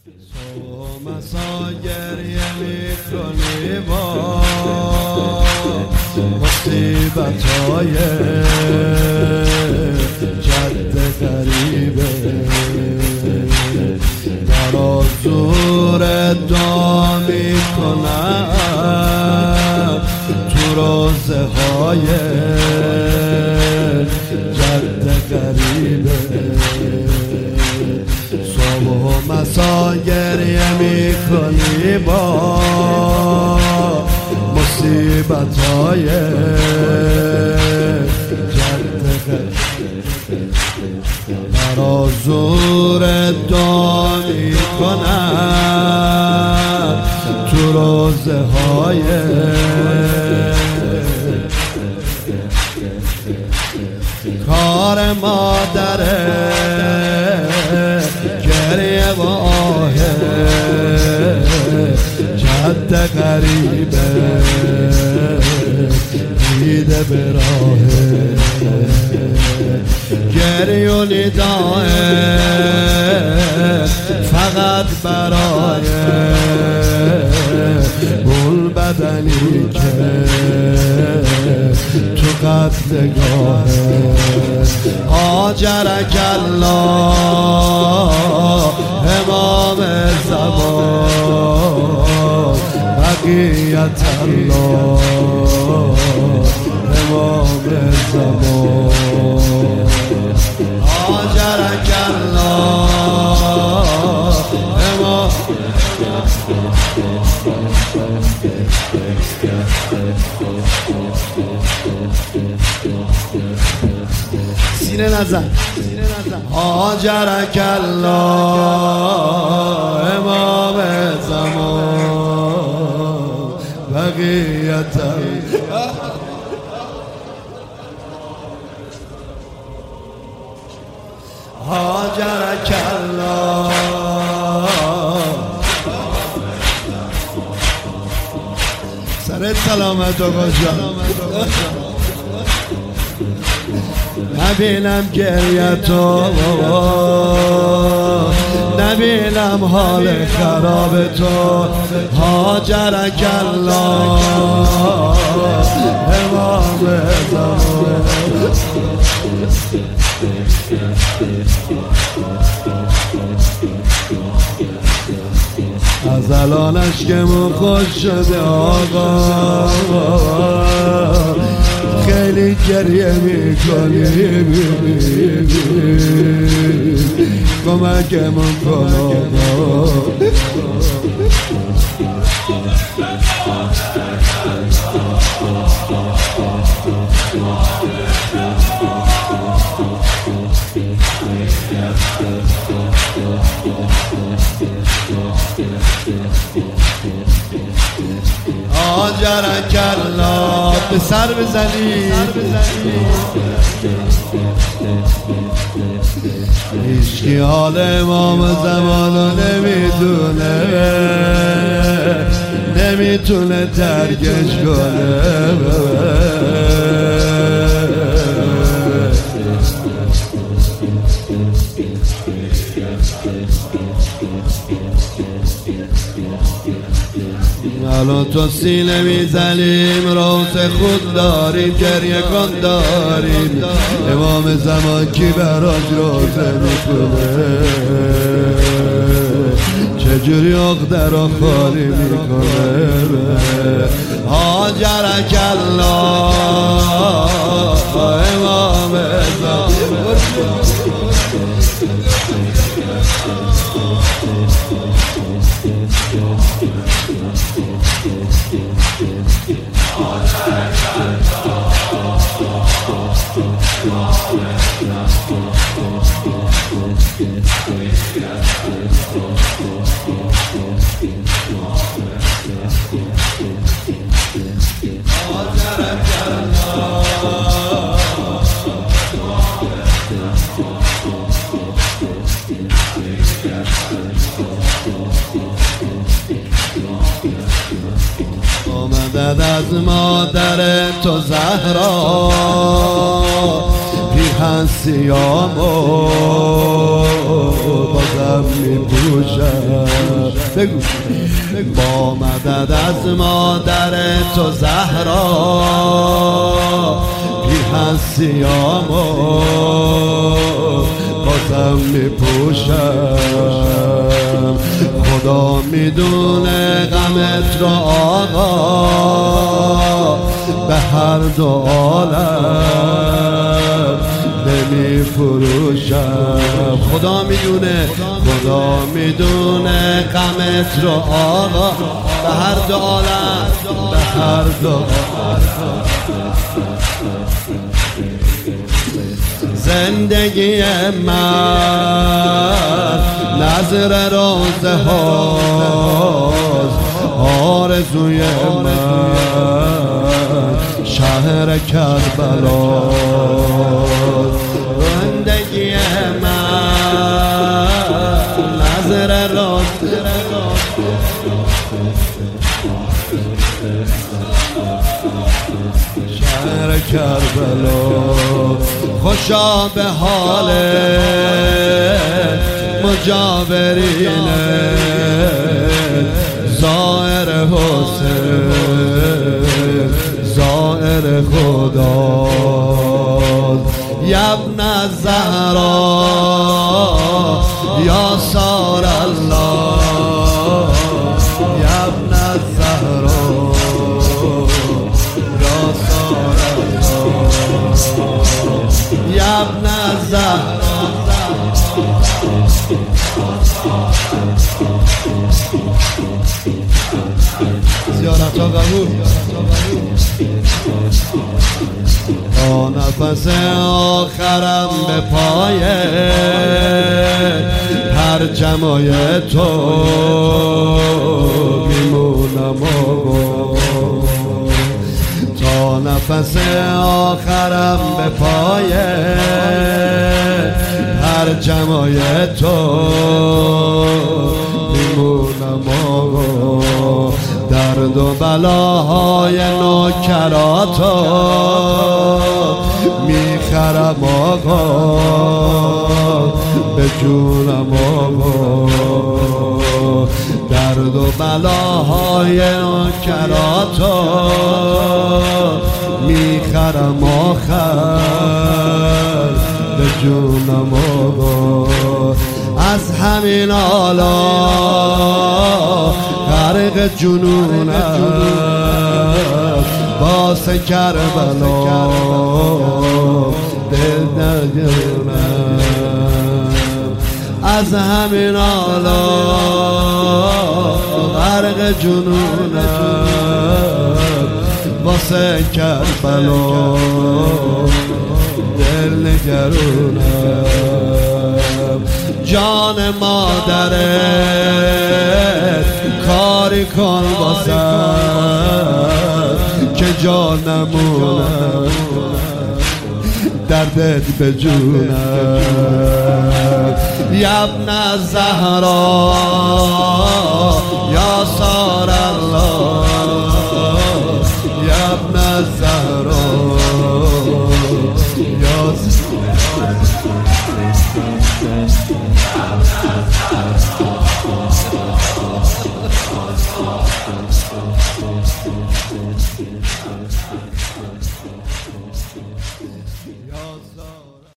صبح مسا گریه میکنی با مصیبت‌های جد غریبه، در حضور دعا میکنم تو روزه های جد غریبه. صبح و مسا گریه میکنی با مصیبت‌های جد غریبه، در حضور دعا میکنم تو روزه های کار مادره، گریه و آه جد غریبه، دیده به راه گریه و نداه فقط برای اون بدنی که تو قتلگاه آجرک الله امام زمان، بقیت الله امام زمان، آجرک الله امام. سینه نزن آجرک الله امام زمان، بقیت آجرک الله. سرت سلامت آقا جان، نبینم گریه تو، نبینم حال خراب تو، هاجرک الله امام زمان. از الان اشکمون خوش شده آقا، خیلی گریه میکنی، کمکمون کن آقا. آجرک الله به سر بزنی، هیچکی حال امام زمانو نمیتونه درکش کنه. الان تو سینه میزنیم، روز خود داریم، گریه کن داریم، امام زمان کی براش روزه میکنه، چجوری اقدر رو خالی میکنه. آجرک الله امام زمان. آمدد از مادر تو زهرا پیرهن سیام و با غم میپوشم. بگو با مدد از مادر تو زهرا بی هستیامو بازم میپوشم. خدا میدونه غمت رو آقا به هر دو عالم نمیفروشم. خدا میدونه غمت رو آقا به هر دو عالم زندگی من نظر روزه هاست، آرزوی من شهر کربلا. زندگی من نظر روزه شهر کربلا. خوشا به حال مجاورین زائر حسین زائر خدا. یابن الزهرا یا سار الله، یابن الزهرا یا سار الله، یابن الزهرا. زیارت قبول تا نفس آخرم به پای پرچمای تو میمونم تا نفس آخرم به پای پرچمای تو میمونم. درد و بلاهای نوکراتو میخرم آقا به جونم آقا. درد و بلاهای نوکراتو میخرم آخر به جونم آقا. از همین حالا غرق جنونم واسه کربلا دل نگیرم. از همین حالا غرق جنونم واسه کربلا دل نگرونم. جان مادرت کاری کن واسه که جان نمونم دردت به جونم. یابن الزهرا یا سار الله، یابن الزهرا یا